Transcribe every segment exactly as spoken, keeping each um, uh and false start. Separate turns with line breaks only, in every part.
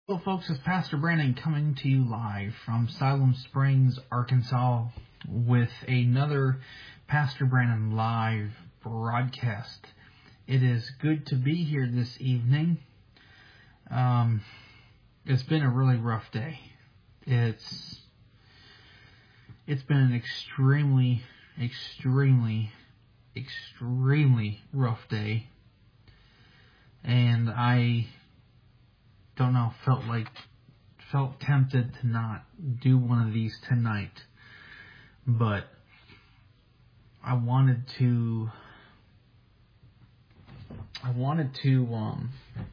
Hello, folks. It's Pastor Brandon coming to you live from Siloam Springs, Arkansas, with another Pastor Brandon live broadcast. It is good to be here this evening. Um, it's been a really rough day. It's it's been an extremely, extremely, extremely rough day, and I. don't know, felt like, felt tempted to not do one of these tonight, but I wanted to, I wanted to, um,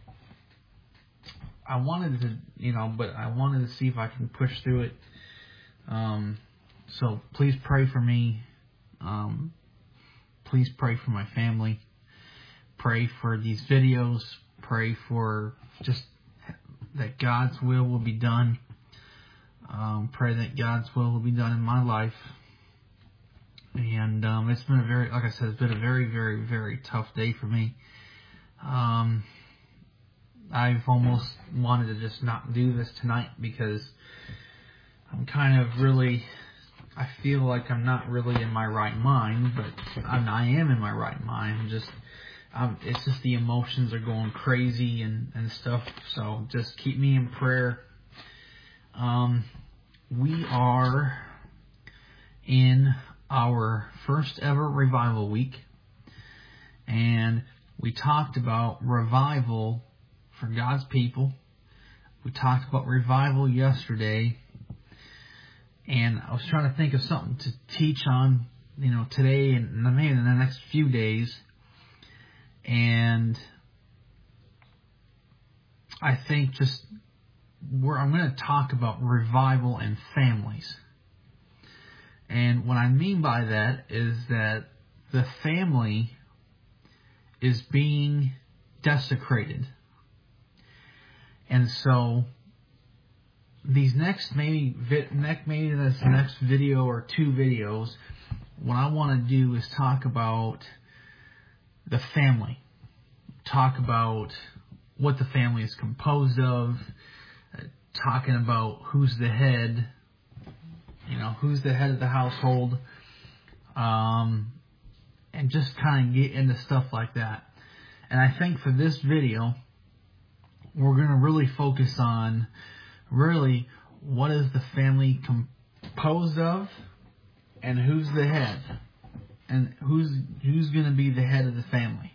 I wanted to, you know, but I wanted to see if I can push through it, um, so please pray for me, um, please pray for my family, pray for these videos, pray for just that God's will will be done. Um, pray that God's will will be done in my life. And um, it's been a very, like I said, it's been a very, very, very tough day for me. Um, I've almost wanted to just not do this tonight because I'm kind of really, I feel like I'm not really in my right mind, but I'm, I am in my right mind. I'm just, Um, it's just the emotions are going crazy and, and stuff. So just keep me in prayer. Um, we are in our first ever revival week. And we talked about revival for God's people. We talked about revival yesterday. And I was trying to think of something to teach on, you know, today and maybe in the next few days. And I think just where I'm going to talk about revival and families. And what I mean by that is that the family is being desecrated. And so these next maybe maybe this next video or two videos, what I want to do is talk about the family. Talk about what the family is composed of. Uh, talking about who's the head. You know, who's the head of the household. Um, and just kind of get into stuff like that. And I think for this video, we're going to really focus on really what is the family composed of and who's the head. And who's who's going to be the head of the family.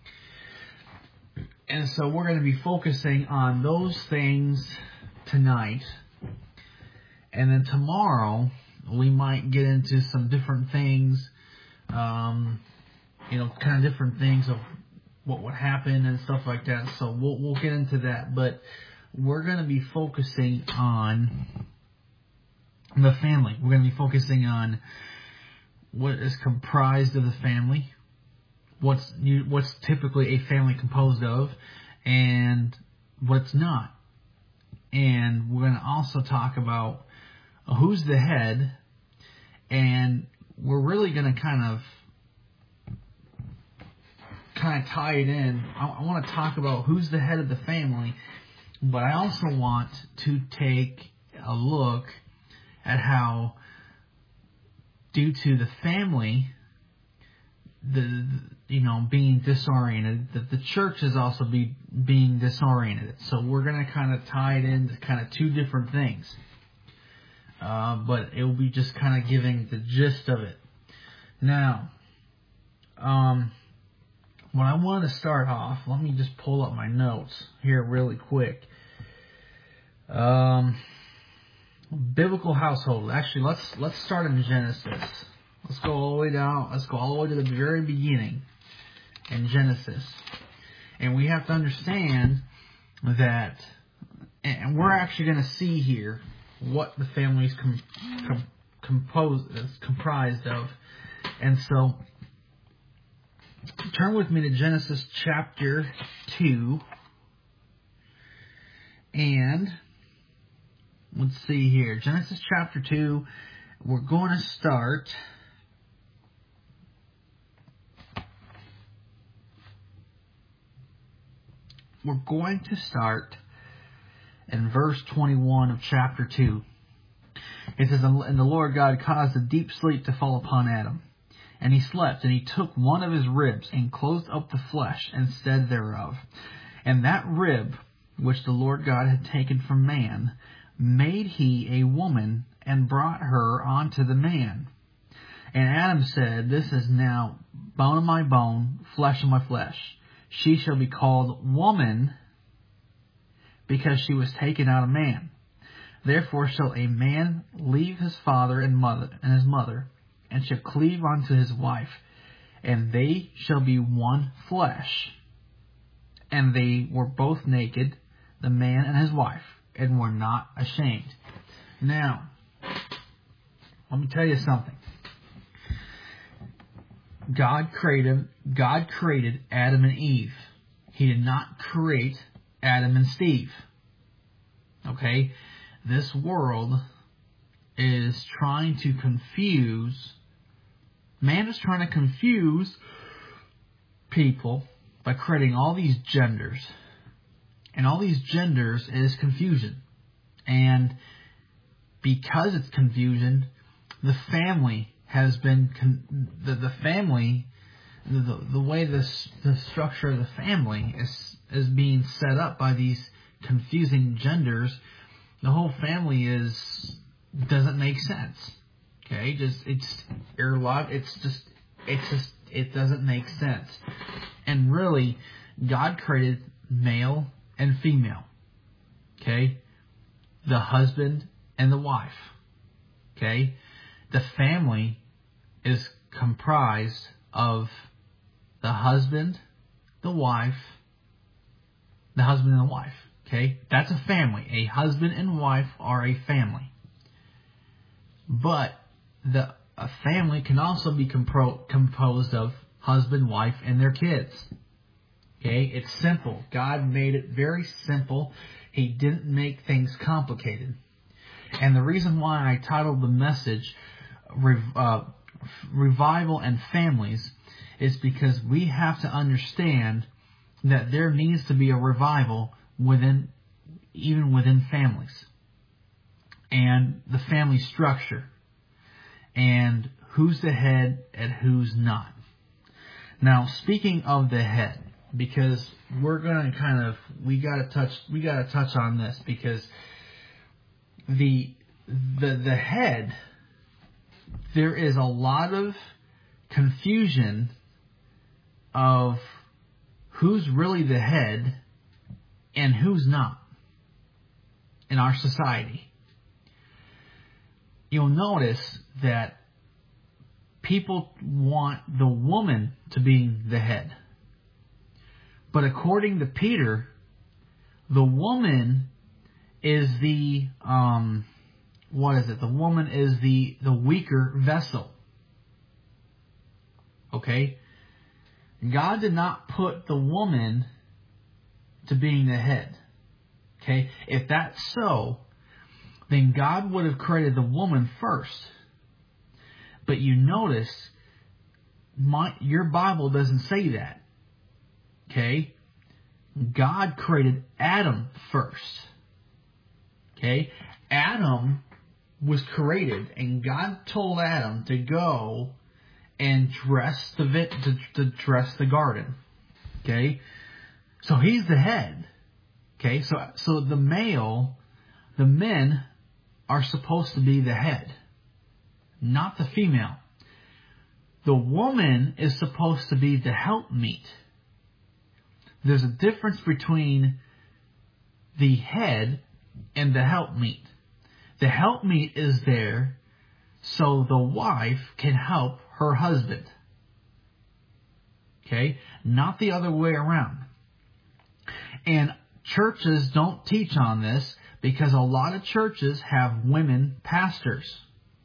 And so we're going to be focusing on those things tonight. And then tomorrow, we might get into some different things, um, you know, kind of different things of what would happen and stuff like that. So we'll, we'll get into that. But we're going to be focusing on the family. We're going to be focusing on what is comprised of the family, what's what's typically a family composed of, and what's not. And we're going to also talk about who's the head, and we're really going to kind of kind of tie it in. I, I want to talk about who's the head of the family, but I also want to take a look at how, due to the family, the you know being disoriented, that the church is also be being disoriented. So we're going to kind of tie it into kind of two different things, uh, but it will be just kind of giving the gist of it. Now, um, when I want to start off, let me just pull up my notes here really quick. Um, biblical household. Actually, let's let's start in Genesis. Let's go all the way down. Let's go all the way to the very beginning in Genesis. And we have to understand that, and we're actually going to see here what the family is com, com, composed, is comprised of. And so, turn with me to Genesis chapter two. And let's see here. Genesis chapter two. We're going to start we're going to start in verse twenty-one of chapter two. It says, "And the Lord God caused a deep sleep to fall upon Adam. And he slept, and he took one of his ribs, and closed up the flesh instead thereof. And that rib, which the Lord God had taken from man, made he a woman, and brought her unto the man. And Adam said, This is now bone of my bone, flesh of my flesh. She shall be called woman, because she was taken out of man. Therefore shall a man leave his father and mother and his mother, and shall cleave unto his wife, and they shall be one flesh. And they were both naked, the man and his wife, and were not ashamed." Now, let me tell you something. God created, God created Adam and Eve. He did not create Adam and Steve. Okay? This world is trying to confuse, man is trying to confuse people by creating all these genders. And all these genders is confusion. And because it's confusion, the family has been, con- the, the family, the, the way this, the structure of the family is, is being set up by these confusing genders. The whole family is, doesn't make sense. Okay, just, it's, it's just, it's just, it doesn't make sense. And really, God created male and female. Okay? The husband and the wife. Okay? The family is comprised of the husband, the wife, the husband and the wife. Okay? That's a family. A husband and wife are a family. But the a family can also be compro- composed of husband, wife, and their kids. Okay? It's simple. God made it very simple. He didn't make things complicated. And the reason why I titled the message Rev- uh, Revival and Families is because we have to understand that there needs to be a revival within, even within families. And the family structure. And who's the head and who's not. Now, speaking of the head, because we're going to kind of, we got to touch, we got to touch on this, because the, the, the head, there is a lot of confusion of who's really the head and who's not in our society. You'll notice that people want the woman to be the head. But according to Peter, the woman is the, um, what is it? The woman is the, the weaker vessel. Okay? God did not put the woman to being the head. Okay? If that's so, then God would have created the woman first. But you notice, my, your Bible doesn't say that. Okay? God created Adam first. Okay? Adam was created, and God told Adam to go and dress the vi- to, to dress the garden. Okay? So he's the head. Okay? So so the male, the men are supposed to be the head, not the female. The woman is supposed to be the helpmeet. There's a difference between the head and the helpmeet. The helpmeet is there so the wife can help her husband. Okay? Not the other way around. And churches don't teach on this because a lot of churches have women pastors.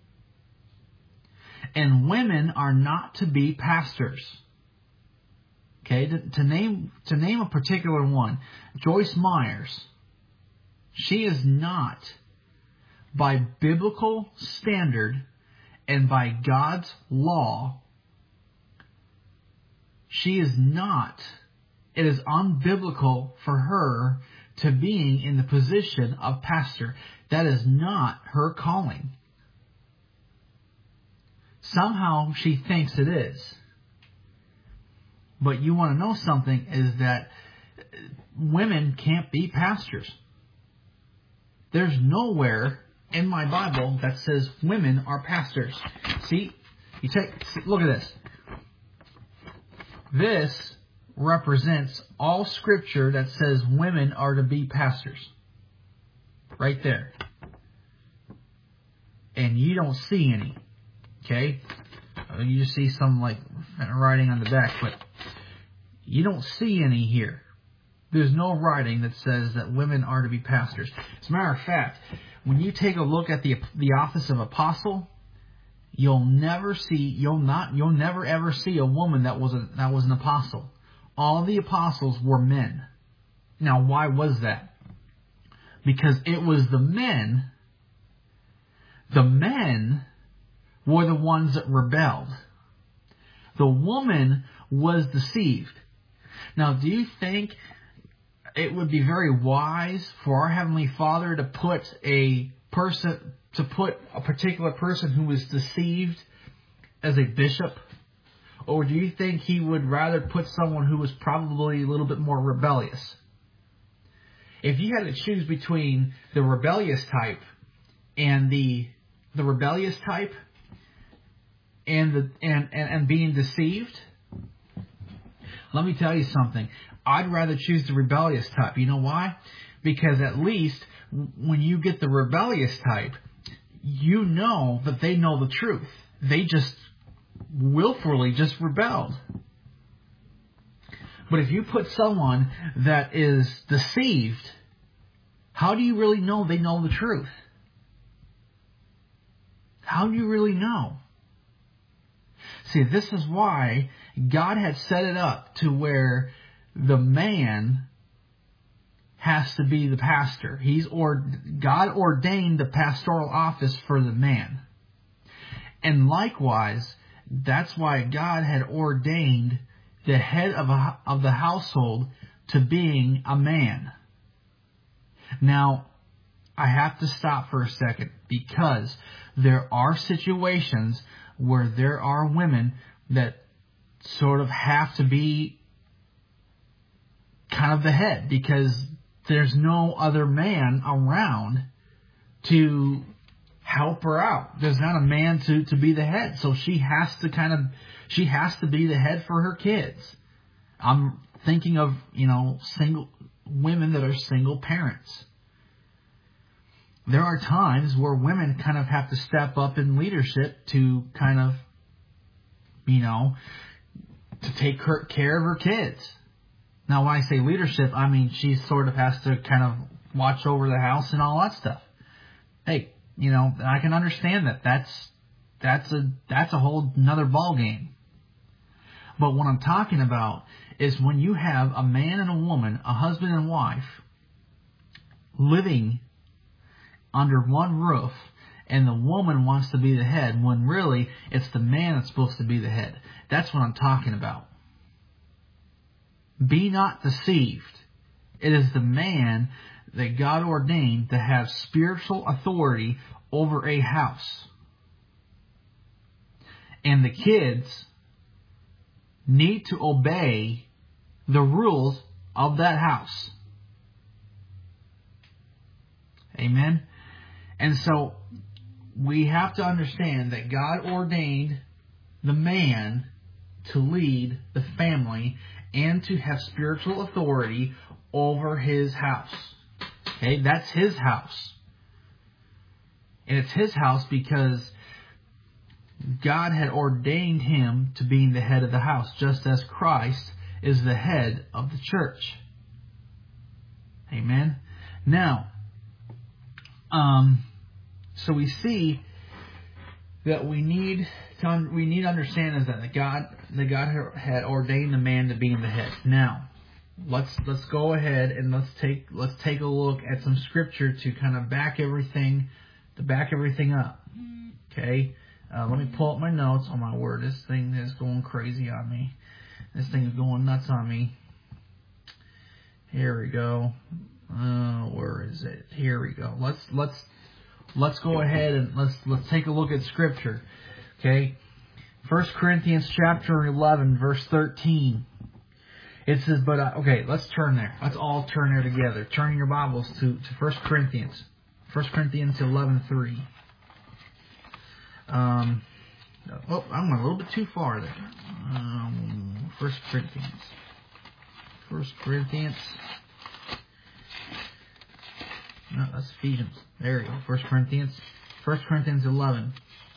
And women are not to be pastors. Okay, to, to name to name a particular one, Joyce Myers. She is not, by biblical standard and by God's law, she is not, it is unbiblical for her to being in the position of pastor. That is not her calling. Somehow she thinks it is. But you want to know something, is that women can't be pastors. There's nowhere in my Bible that says women are pastors. See, you take, look at this. This represents all scripture that says women are to be pastors. Right there. And you don't see any. Okay? You just see some like writing on the back, but you don't see any here. There's no writing that says that women are to be pastors. As a matter of fact, when you take a look at the the office of apostle, you'll never see, you'll not, you'll never ever see a woman that was a, that was an apostle. All the apostles were men. Now, why was that? Because it was the men. The men were the ones that rebelled. The woman was deceived. Now, do you think it would be very wise for our Heavenly Father to put a person, to put a particular person who was deceived as a bishop? Or do you think He would rather put someone who was probably a little bit more rebellious? If you had to choose between the rebellious type and the the rebellious type and the and, and, and being deceived, let me tell you something. I'd rather choose the rebellious type. You know why? Because at least when you get the rebellious type, you know that they know the truth. They just willfully just rebelled. But if you put someone that is deceived, how do you really know they know the truth? How do you really know? See, this is why God had set it up to where the man has to be the pastor. He's or God ordained the pastoral office for the man. And likewise, that's why God had ordained the head of a, of the household to being a man. Now, I have to stop for a second, because there are situations where there are women that sort of have to be kind of the head, because there's no other man around to help her out. There's not a man to, to be the head. So she has to kind of, she has to be the head for her kids. I'm thinking of, you know, single women that are single parents. There are times where women kind of have to step up in leadership to kind of, you know, to take her, care of her kids. Now, when I say leadership, I mean she sort of has to kind of watch over the house and all that stuff. Hey, you know, I can understand that. That's that's a that's a whole another ball game. But what I'm talking about is when you have a man and a woman, a husband and wife, living under one roof, and the woman wants to be the head, when really it's the man that's supposed to be the head. That's what I'm talking about. Be not deceived. It is the man that God ordained to have spiritual authority over a house. And the kids need to obey the rules of that house. Amen? And so we have to understand that God ordained the man to lead the family and to have spiritual authority over his house. Okay, that's his house. And it's his house because God had ordained him to be the head of the house, just as Christ is the head of the church. Amen. Now, um, so we see that we need to we need to understand is that God that God had ordained the man to be in the head. Now, let's let's go ahead and let's take let's take a look at some scripture to kind of back everything to back everything up. Okay, uh, let me pull up my notes. Oh my word, this thing is going crazy on me. This thing is going nuts on me. Here we go. Uh, where is it? Here we go. Let's let's let's go ahead and let's let's take a look at Scripture. Okay, First Corinthians chapter eleven, verse thirteen. It says, "But I, okay, let's turn there. Let's all turn there together. Turn your Bibles to to First Corinthians, First Corinthians eleven three. Um, oh, I'm a little bit too far there. Um, First Corinthians, First Corinthians. No, that's Ephesians. There you go. First Corinthians. First Corinthians eleven.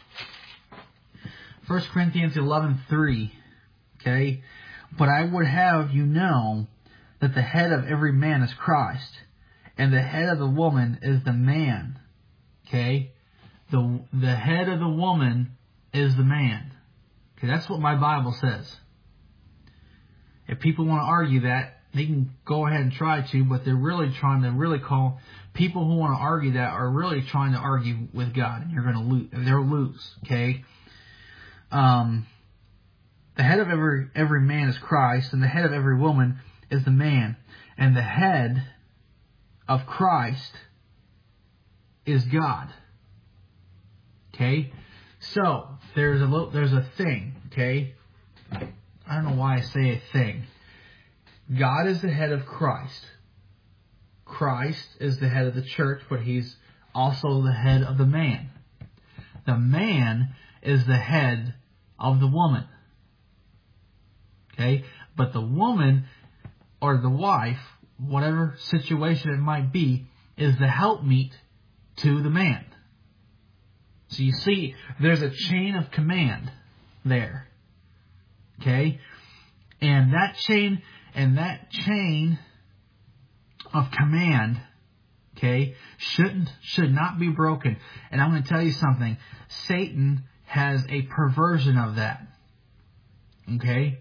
First Corinthians eleven three. Okay? But I would have you know that the head of every man is Christ, and the head of the woman is the man. Okay? The the head of the woman is the man. Okay, that's what my Bible says. If people want to argue that, they can go ahead and try to, but they're really trying to really call people who want to argue that are really trying to argue with God, and you're going to lose. They'll lose. Okay. Um, the head of every every man is Christ, and the head of every woman is the man, and the head of Christ is God. Okay. So there's a little, there's a thing. Okay. I don't know why I say a thing. God is the head of Christ. Christ is the head of the church, but He's also the head of the man. The man is the head of the woman. Okay? But the woman, or the wife, whatever situation it might be, is the helpmeet to the man. So you see, there's a chain of command there. Okay? And that chain... And that chain of command, okay, shouldn't, should not be broken. And I'm going to tell you something. Satan has a perversion of that. Okay?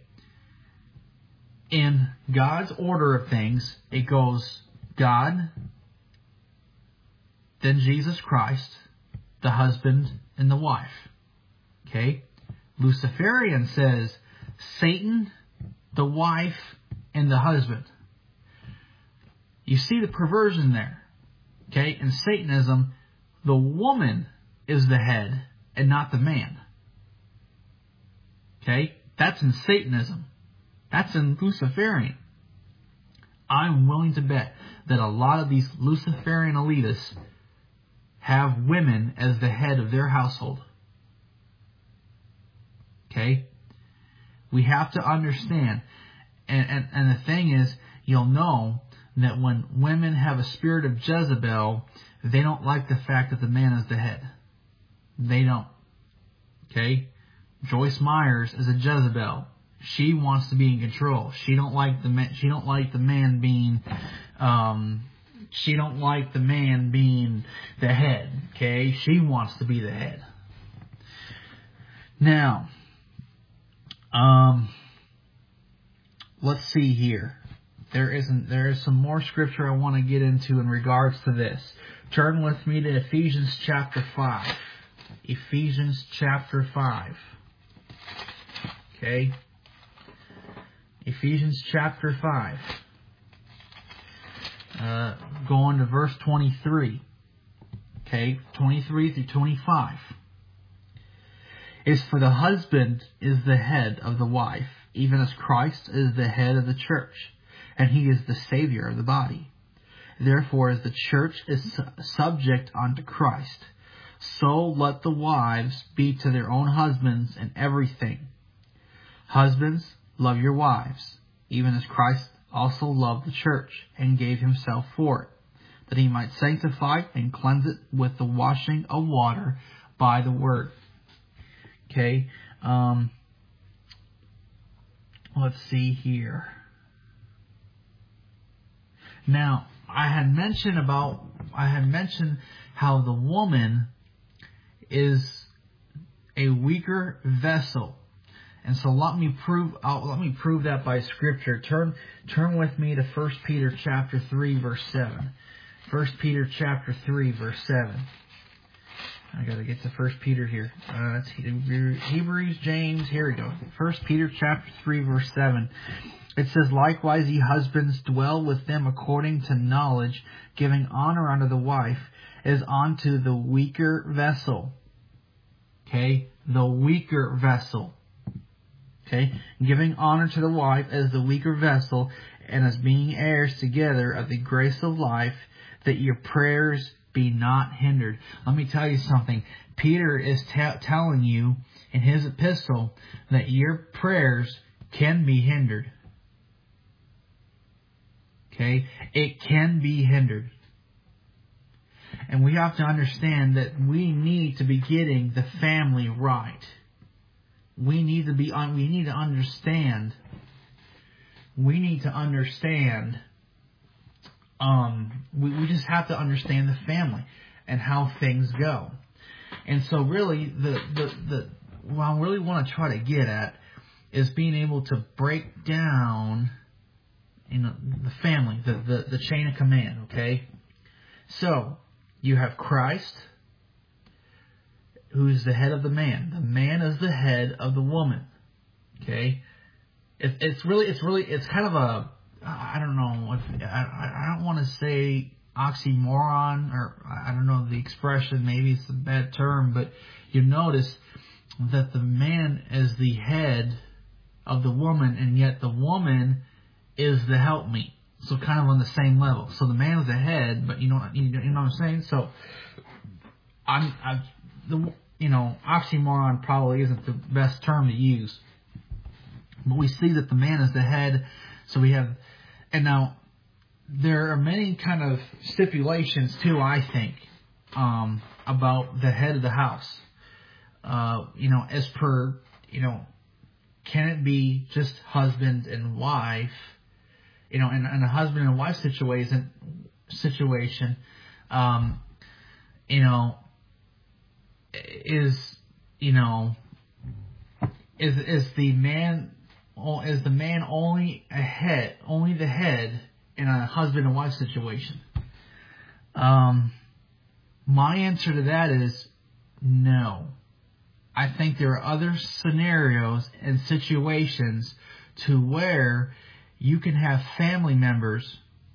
In God's order of things, it goes God, then Jesus Christ, the husband and the wife. Okay? Luciferian says Satan, the wife, and the husband. You see the perversion there. Okay? In Satanism, the woman is the head and not the man. Okay? That's in Satanism. That's in Luciferian. I'm willing to bet that a lot of these Luciferian elitists have women as the head of their household. Okay? We have to understand. And, and, and the thing is, you'll know that when women have a spirit of Jezebel, they don't like the fact that the man is the head. They don't. Okay? Joyce Myers is a Jezebel. She wants to be in control. She don't like the man. She don't like the man being. Um, she don't like the man being the head. Okay? She wants to be the head. Now, um. Let's see here. There isn't. There is some more scripture I want to get into in regards to this. Turn with me to Ephesians chapter five. Ephesians chapter five. Okay. Ephesians chapter five. Uh, going to verse twenty-three. Okay, twenty-three through twenty-five. Is for the husband is the head of the wife, even as Christ is the head of the church, and He is the Savior of the body. Therefore, as the church is subject unto Christ, so let the wives be to their own husbands in everything. Husbands, love your wives, even as Christ also loved the church, and gave Himself for it, that He might sanctify and cleanse it with the washing of water by the word. Okay, um... let's see here. Now, I had mentioned about, I had mentioned how the woman is a weaker vessel. And so let me prove, uh, let me prove that by scripture. Turn, turn with me to First Peter chapter three, verse seven. First Peter chapter three, verse seven. I gotta get to First Peter here. Uh, it's Hebrews, James, here we go. First Peter chapter three, verse seven. It says, likewise, ye husbands, dwell with them according to knowledge, giving honor unto the wife as unto the weaker vessel. Okay? The weaker vessel. Okay? Giving honor to the wife as the weaker vessel, and as being heirs together of the grace of life, that your prayers be not hindered. Let me tell you something. Peter is t- telling you in his epistle that your prayers can be hindered. Okay? It can be hindered. And we have to understand that we need to be getting the family right. We need to be, we need to understand, we need to understand, um, we, we just have to understand the family and how things go. And so really, the, the, the, what I really want to try to get at is being able to break down, you know, the family, the, the, the chain of command, okay? So, you have Christ, who's the head of the man. The man is the head of the woman, okay? It, it's really, it's really, it's kind of a, I don't know, if, I, I don't want to say oxymoron, or I don't know the expression, maybe it's a bad term, but you notice that the man is the head of the woman, and yet the woman is the helpmeet. So kind of on the same level. So the man is the head, but you know, you know what I'm saying? So I'm, I, the, you know, oxymoron probably isn't the best term to use, but we see that the man is the head. So we have, and now there are many kind of stipulations too, I think, um, about the head of the house. Uh, you know, as per, you know, can it be just husband and wife? You know, in, in a husband and wife situation, situation, um, you know, is, you know, is is the man, is the man only a head, only the head in a husband and wife situation? Um, my answer to that is no. I think there are other scenarios and situations to where you can have family members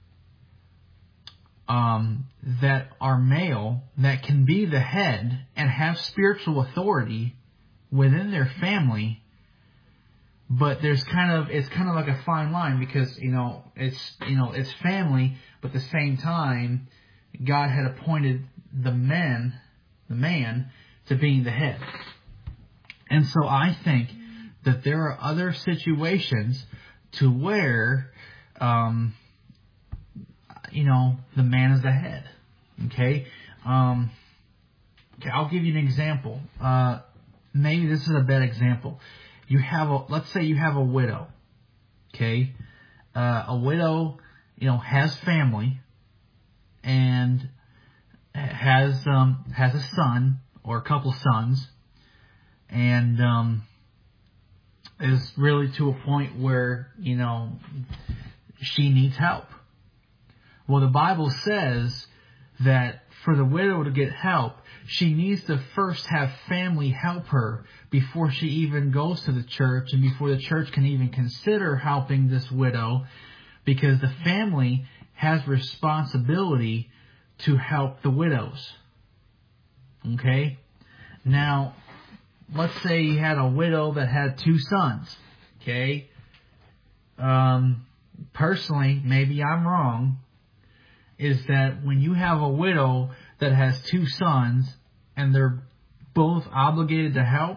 um, that are male that can be the head and have spiritual authority within their family, but there's kind of it's kind of like a fine line, because you know it's you know it's family, but at the same time God had appointed the men, the man, to being the head. And so I think that there are other situations to where, um, you know, the man is the head. Okay? Um, okay, I'll give you an example. Uh, maybe this is a bad example. You have a, let's say you have a widow. Okay? Uh, a widow, you know, has family and has, um, has a son or a couple sons, and, um, is really to a point where, you know, she needs help. Well, the Bible says that for the widow to get help, she needs to first have family help her before she even goes to the church, and before the church can even consider helping this widow, because the family has responsibility to help the widows. Okay? Now, let's say you had a widow that had two sons, okay? Um, personally, maybe I'm wrong, is that when you have a widow that has two sons and they're both obligated to help,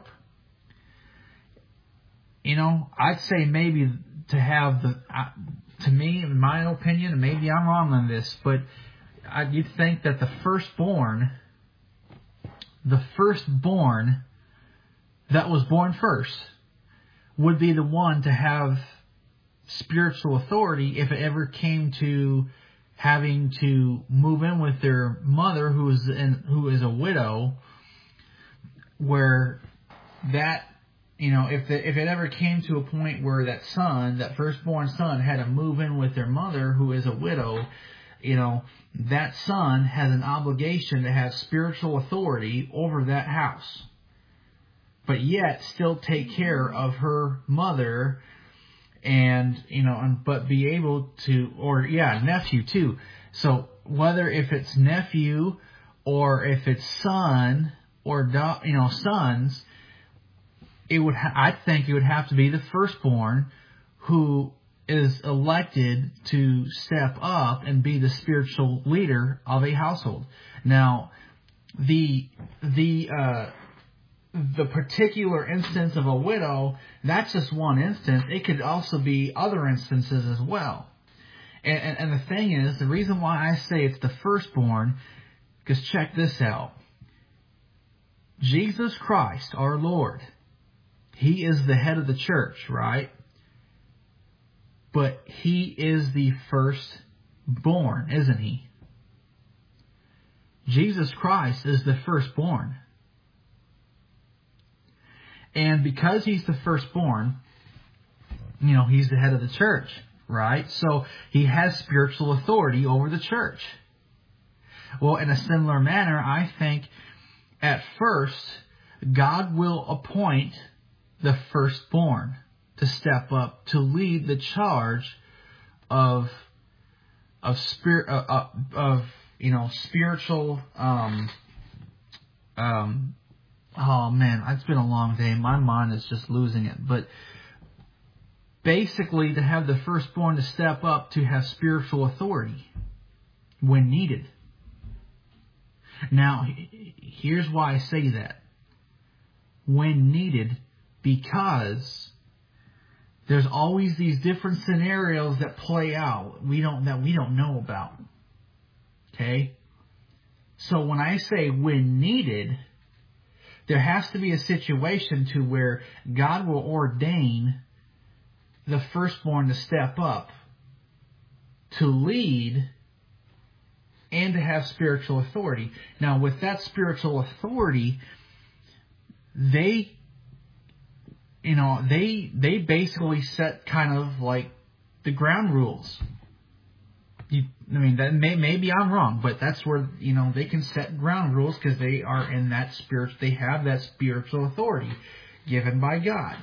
you know, I'd say maybe to have the, uh, to me, in my opinion, and maybe I'm wrong on this, but I, you'd think that the firstborn, the firstborn that was born first would be the one to have spiritual authority if it ever came to having to move in with their mother, who is in, who is a widow, where that, you know, if the, if it ever came to a point where that son, that firstborn son, had to move in with their mother, who is a widow, you know, that son has an obligation to have spiritual authority over that house, but yet still take care of her mother and, you know, and, but be able to, or yeah, nephew too. So whether if it's nephew or if it's son or, do, you know, sons, it would, ha- I think it would have to be the firstborn who is elected to step up and be the spiritual leader of a household. Now, the, the, uh, the particular instance of a widow, that's just one instance. It could also be other instances as well. And, and, and the thing is, the reason why I say it's the firstborn, because check this out. Jesus Christ, our Lord, He is the head of the church, right? But He is the firstborn, isn't He? Jesus Christ is the firstborn. And because He's the firstborn, you know, He's the head of the church, right? So He has spiritual authority over the church. Well, in a similar manner, I think at first, God will appoint the firstborn to step up to lead the charge of of spirit uh, of you know spiritual um um oh man, it's been a long day. My mind is just losing it. But basically, to have the firstborn to step up to have spiritual authority when needed. Now, here's why I say that. When needed, because there's always these different scenarios that play out we don't that we don't know about. Okay? So when I say when needed, there has to be a situation to where God will ordain the firstborn to step up, to lead, and to have spiritual authority. Now, with that spiritual authority, they, you know, they they basically set kind of like the ground rules. You, I mean, that may, maybe I'm wrong, but that's where, you know, they can set ground rules because they are in that spirit. They have that spiritual authority given by God.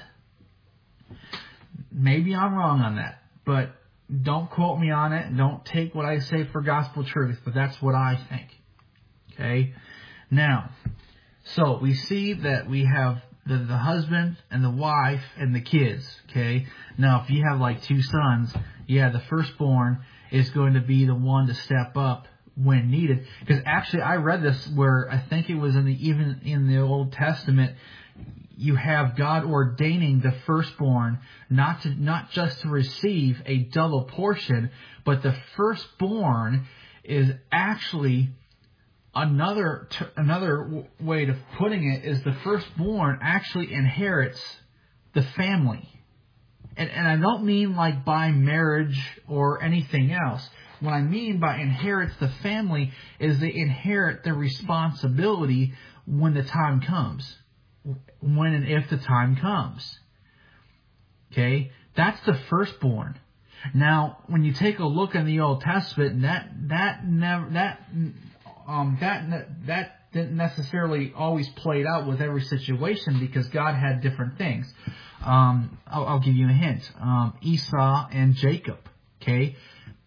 Maybe I'm wrong on that, but don't quote me on it. Don't take what I say for gospel truth, but that's what I think. Okay? Now, so we see that we have the, the husband and the wife and the kids. Okay? Now, if you have like two sons, yeah, the firstborn is going to be the one to step up when needed. Because actually, I read this where I think it was in the even in the Old Testament, you have God ordaining the firstborn not to not just to receive a double portion, but the firstborn is actually another another way of putting it is the firstborn actually inherits the family. And, and I don't mean like by marriage or anything else. What I mean by inherits the family is they inherit the responsibility when the time comes. When and if the time comes. Okay? That's the firstborn. Now, when you take a look in the Old Testament, that that never that um that that didn't necessarily always played out with every situation because God had different things. Um, I'll, I'll give you a hint. Um, Esau and Jacob. Okay.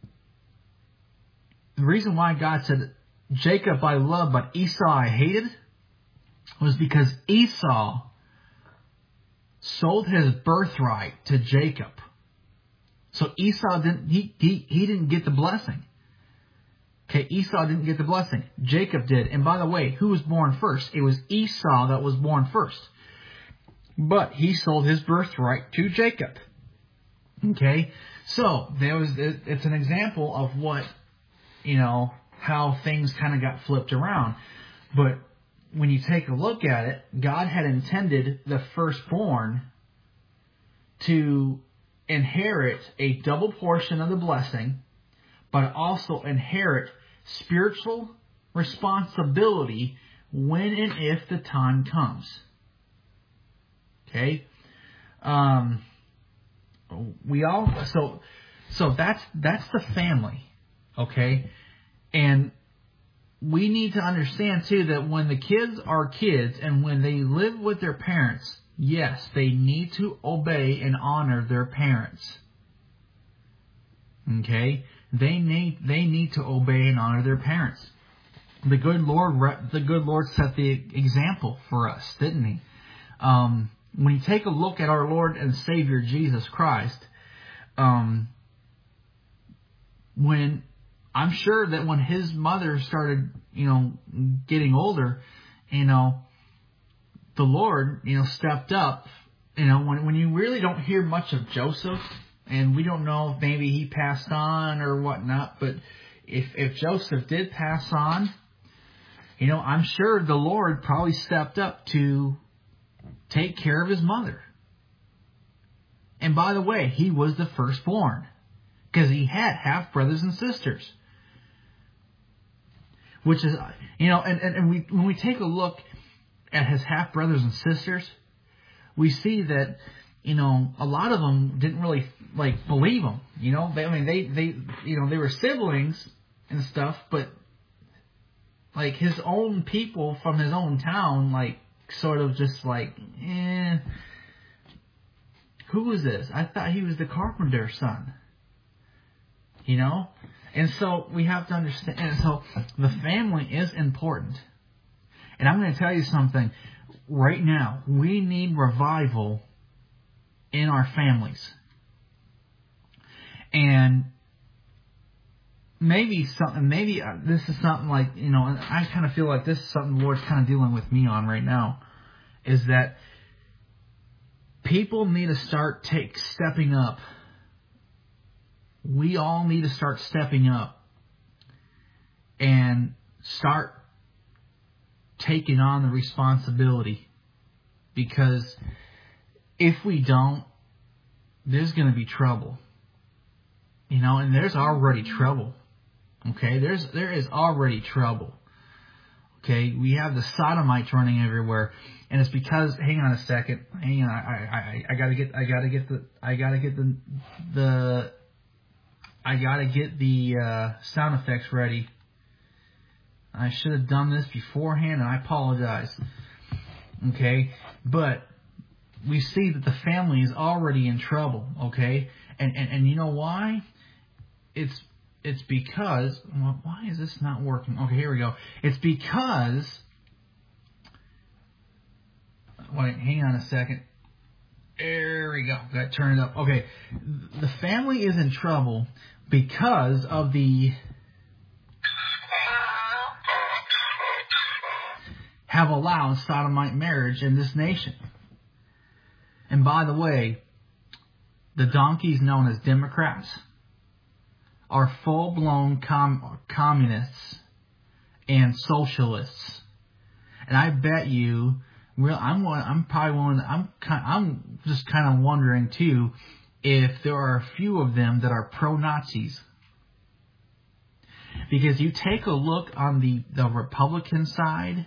The reason why God said Jacob I love, but Esau I hated, was because Esau sold his birthright to Jacob. So Esau didn't he he he didn't get the blessing. Okay, Esau didn't get the blessing. Jacob did. And by the way, who was born first? It was Esau that was born first. But he sold his birthright to Jacob. Okay? So, there was it's an example of what, you know, how things kind of got flipped around. But when you take a look at it, God had intended the firstborn to inherit a double portion of the blessing, but also inherit spiritual responsibility when and if the time comes. Okay? Um, we all, so, so that's, that's the family. Okay? And we need to understand too that when the kids are kids and when they live with their parents, yes, they need to obey and honor their parents. Okay? They need they need to obey and honor their parents. The good Lord the good Lord set the example for us, didn't He? Um, when you take a look at our Lord and Savior Jesus Christ, um, when I'm sure that when His mother started, you know, getting older, you know, the Lord, you know, stepped up. You know, when when you really don't hear much of Joseph, and we don't know if maybe he passed on or whatnot, but if if Joseph did pass on, you know, I'm sure the Lord probably stepped up to take care of his mother. And by the way, he was the firstborn, because he had half brothers and sisters. Which is, you know, and, and, and we when we take a look at his half brothers and sisters, we see that, you know, a lot of them didn't really, like, believe him. You know, they, I mean, they, they, you know, they were siblings and stuff, but, like, his own people from his own town, like, sort of just like, eh, who was this? I thought he was the carpenter's son. You know? And so we have to understand, and so the family is important. And I'm going to tell you something. Right now, we need revival in our families. And maybe something, maybe this is something like, you know, and I kind of feel like this is something the Lord's kind of dealing with me on right now, is that people need to start take stepping up. We all need to start stepping up and start taking on the responsibility, because if we don't, there's going to be trouble. You know, and there's already trouble. Okay, there's there is already trouble. Okay, we have the sodomites running everywhere, and it's because, hang on a second, hang on, I I I gotta get I gotta get the I gotta get the the I gotta get the uh, sound effects ready. I should have done this beforehand, and I apologize. Okay, but we see that the family is already in trouble. Okay, and and, and you know why? It's it's because, well, why is this not working? Okay, here we go. It's because, wait, hang on a second. There we go. Got to turn it up. Okay, the family is in trouble because of the have allowed sodomite marriage in this nation. And by the way, the donkeys known as Democrats are full-blown com- communists and socialists. And I bet you, real, I'm I'm probably one. I'm kind, I'm just kind of wondering too if there are a few of them that are pro-Nazis. Because you take a look on the, the Republican side,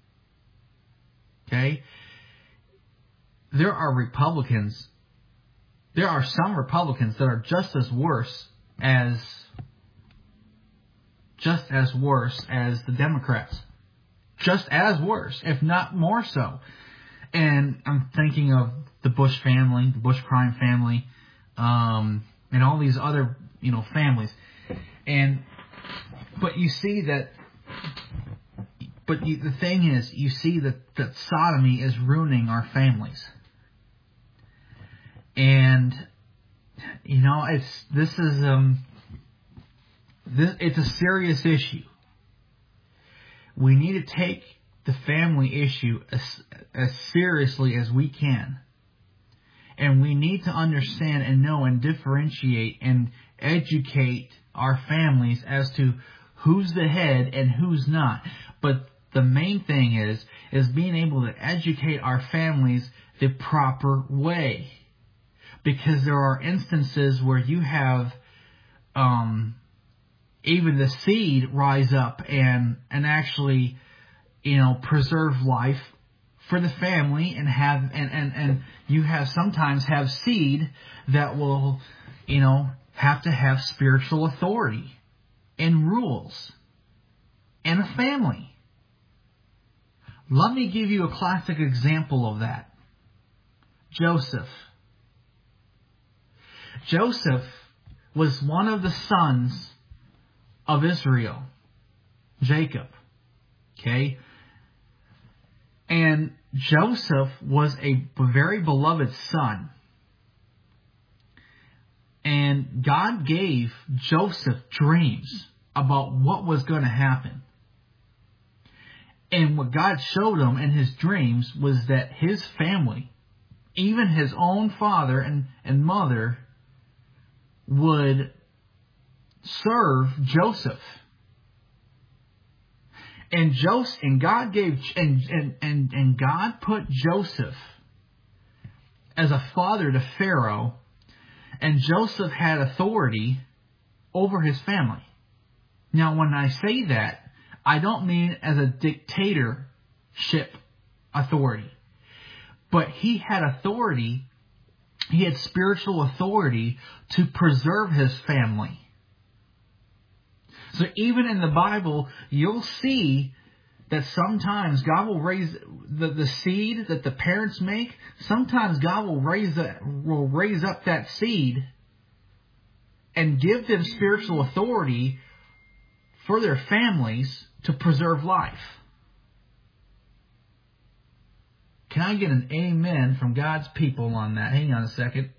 okay, there are Republicans, there are some Republicans that are just as worse as, just as worse as the Democrats. Just as worse, if not more so. And I'm thinking of the Bush family, the Bush crime family, um, and all these other, you know, families. And, but you see that, but you, the thing is, you see that, that sodomy is ruining our families. And, you know, it's, this is, um, this, it's a serious issue. We need to take the family issue as, as seriously as we can. And we need to understand and know and differentiate and educate our families as to who's the head and who's not. But the main thing is, is being able to educate our families the proper way. Because there are instances where you have um, even the seed rise up and, and actually, you know, preserve life for the family, and have and, and, and you have sometimes have seed that will, you know, have to have spiritual authority and rules in a family. Let me give you a classic example of that. Joseph. Joseph was one of the sons of Israel, Jacob. Okay? And Joseph was a very beloved son. And God gave Joseph dreams about what was going to happen. And what God showed him in his dreams was that his family, even his own father and, and mother, would serve Joseph. And Joseph and God gave and, and, and, and God put Joseph as a father to Pharaoh, and Joseph had authority over his family. Now, when I say that, I don't mean as a dictatorship authority. But he had authority, he had spiritual authority to preserve his family. So even in the Bible, you'll see that sometimes God will raise the, the seed that the parents make. Sometimes God will raise that, will raise up that seed and give them spiritual authority for their families to preserve life. Can I get an amen from God's people on that? Hang on a second.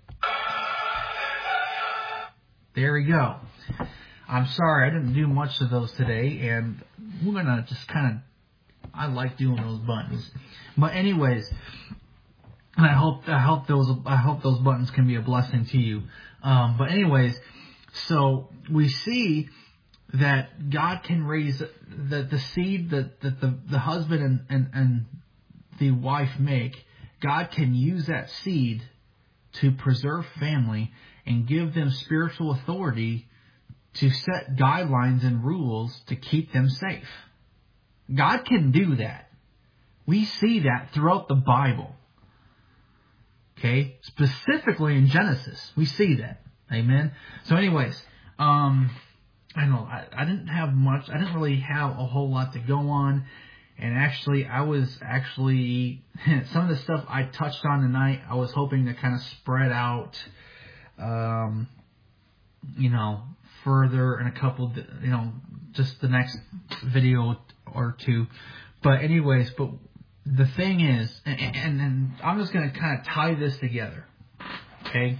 There we go. I'm sorry, I didn't do much of those today, and we're going to just kind of, I like doing those buttons. But anyways, and I hope, I hope those, I hope those buttons can be a blessing to you. Um, but anyways, so we see that God can raise the, the seed that, that the, the husband and, and, and the wife make. God can use that seed to preserve family and give them spiritual authority to set guidelines and rules to keep them safe. God can do that. We see that throughout the Bible. Okay? Specifically in Genesis, we see that. Amen? So anyways, um, I know I, I didn't have much. I didn't really have a whole lot to go on. And actually, I was actually, some of the stuff I touched on tonight, I was hoping to kind of spread out, um, you know, further in a couple, you know, just the next video or two. But anyways, but the thing is, and, and, and I'm just going to kind of tie this together. Okay?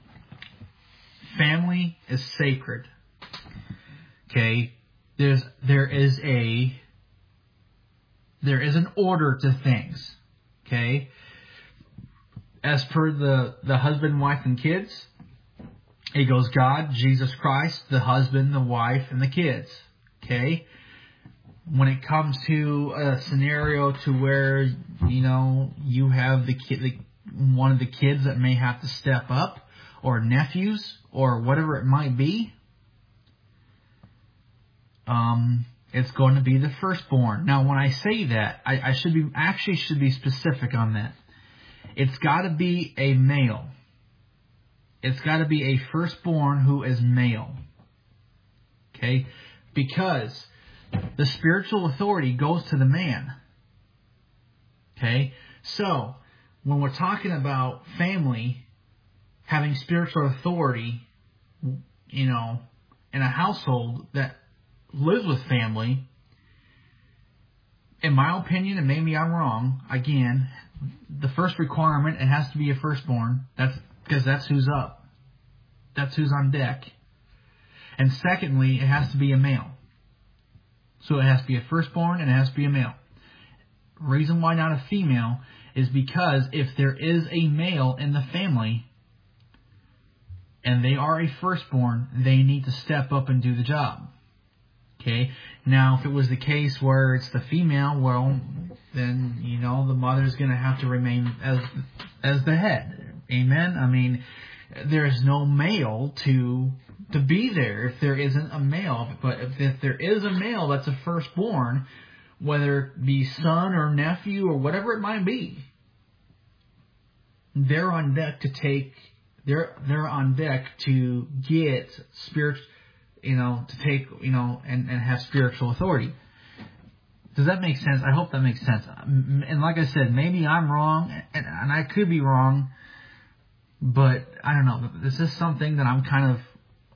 Family is sacred. Okay? There's, there is a, there is an order to things. Okay? As per the, the husband, wife, and kids, it goes God, Jesus Christ, the husband, the wife, and the kids. Okay? When it comes to a scenario to where, you know, you have the kid, the, one of the kids that may have to step up, or nephews, or whatever it might be, um, it's going to be the firstborn. Now, when I say that, I, I should be actually should be specific on that. It's got to be a male. It's got to be a firstborn who is male. Okay? Because the spiritual authority goes to the man. Okay? So, when we're talking about family having spiritual authority, you know, in a household that lives with family, in my opinion, and maybe I'm wrong, again, the first requirement, it has to be a firstborn. That's because that's who's up. That's who's on deck. And secondly, it has to be a male. So it has to be a firstborn and it has to be a male. Reason why not a female is because if there is a male in the family and they are a firstborn, they need to step up and do the job. Okay? Now, if it was the case where it's the female, well, then, you know, the mother's going to have to remain as as the head. Amen? I mean, there's no male to to be there if there isn't a male. But if, if there is a male that's a firstborn, whether it be son or nephew or whatever it might be, they're on deck to take, they're they're on deck to get spirit, you know, to take, you know, and, and have spiritual authority. Does that make sense? I hope that makes sense. And like I said, maybe I'm wrong, and, and I could be wrong, but I don't know. This is something that I'm kind of,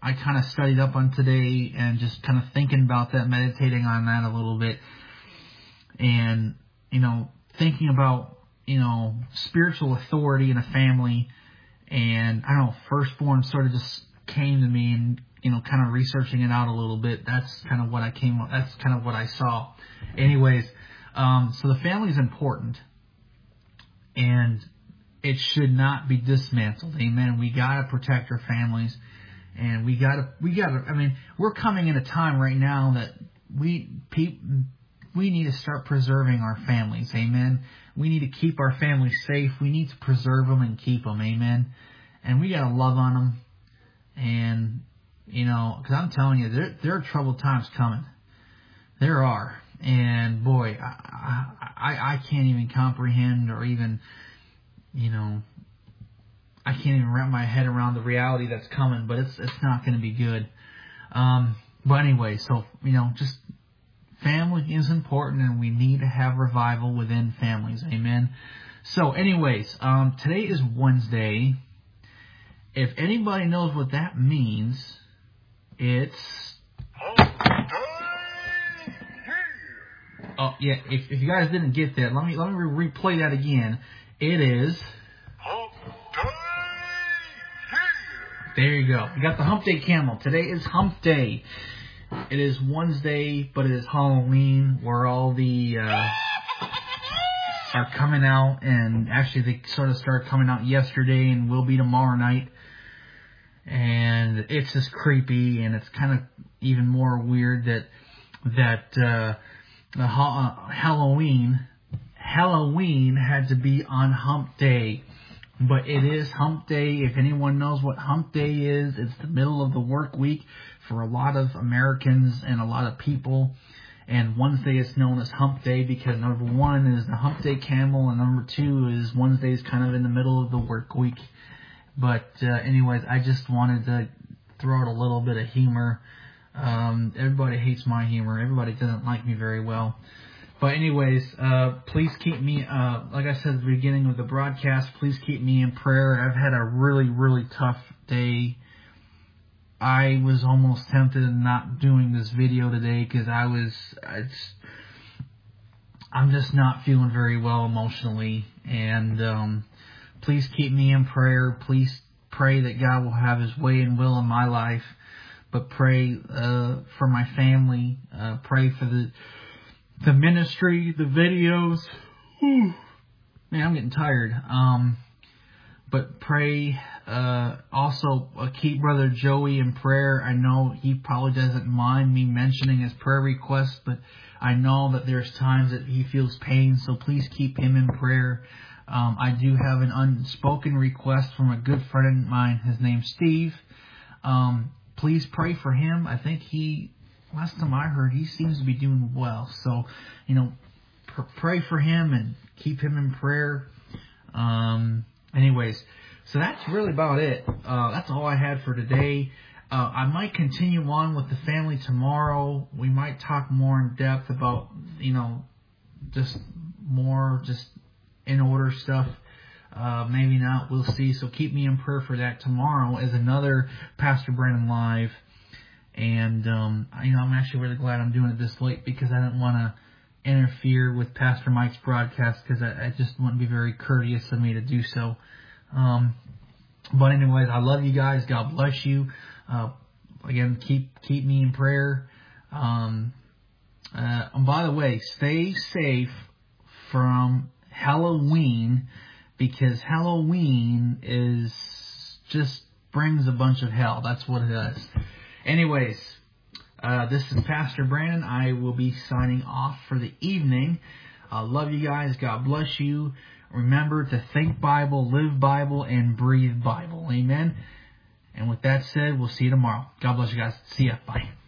I kind of studied up on today and just kind of thinking about that, meditating on that a little bit, and you know, thinking about you know spiritual authority in a family, and I don't know, firstborn sort of just came to me, and you know, kind of researching it out a little bit. That's kind of what I came. That's kind of what I saw. Anyways, um, so the family is important, and it should not be dismantled. Amen. We gotta protect our families, and we gotta, we gotta. I mean, we're coming in a time right now that we pe- we need to start preserving our families. Amen. We need to keep our families safe. We need to preserve them and keep them. Amen. And we gotta love on them. And you know, because I'm telling you, there there are troubled times coming. There are, and boy, I I, I can't even comprehend or even. You know, I can't even wrap my head around the reality that's coming, but it's it's not going to be good. Um, but anyway, so, you know, just family is important, and we need to have revival within families. Amen. So anyways, um, today is Wednesday. If anybody knows what that means, it's... Oh, yeah, if, if you guys didn't get that, let me, let me re- replay that again. It is... Hump Day! There you go. You got the Hump Day camel. Today is Hump Day. It is Wednesday, but it is Halloween, where all the uh, are coming out, and actually they sort of started coming out yesterday and will be tomorrow night. And it's just creepy, and it's kind of even more weird that that uh, the ha- uh, Halloween. Halloween had to be on Hump Day, but it is Hump Day. If anyone knows what Hump Day is, it's the middle of the work week for a lot of Americans and a lot of people. And Wednesday is known as Hump Day because number one is the Hump Day camel, and number two is Wednesday is kind of in the middle of the work week. But uh, anyways, I just wanted to throw out a little bit of humor. Um, everybody hates my humor. Everybody doesn't like me very well. But anyways, uh, please keep me, uh, like I said at the beginning of the broadcast, please keep me in prayer. I've had a really, really tough day. I was almost tempted in not doing this video today because I was, it's, I'm just not feeling very well emotionally. And um, please keep me in prayer. Please pray that God will have His way and will in my life. But pray uh, for my family. Uh, pray for the... The ministry, the videos. Whew. Man, I'm getting tired. Um, but pray. Uh, also, uh, keep Brother Joey in prayer. I know he probably doesn't mind me mentioning his prayer requests, but I know that there's times that he feels pain, so please keep him in prayer. Um, I do have an unspoken request from a good friend of mine. His name's Steve. Um, please pray for him. I think he... Last time I heard, he seems to be doing well. So, you know, pr- pray for him and keep him in prayer. Um, anyways, so that's really about it. Uh, that's all I had for today. Uh, I might continue on with the family tomorrow. We might talk more in depth about, you know, just more just in order stuff. Uh, maybe not. We'll see. So keep me in prayer for that. Tomorrow is another Pastor Brandon Live. And, um, you know, I'm actually really glad I'm doing it this late because I didn't want to interfere with Pastor Mike's broadcast because I, I just wouldn't be very courteous of me to do so. Um, but anyways, I love you guys. God bless you. Uh, again, keep, keep me in prayer. Um, uh, and by the way, stay safe from Halloween because Halloween is just brings a bunch of hell. That's what it does. Anyways, uh, this is Pastor Brandon. I will be signing off for the evening. I uh, love you guys. God bless you. Remember to think Bible, live Bible, and breathe Bible. Amen. And with that said, we'll see you tomorrow. God bless you guys. See ya. Bye.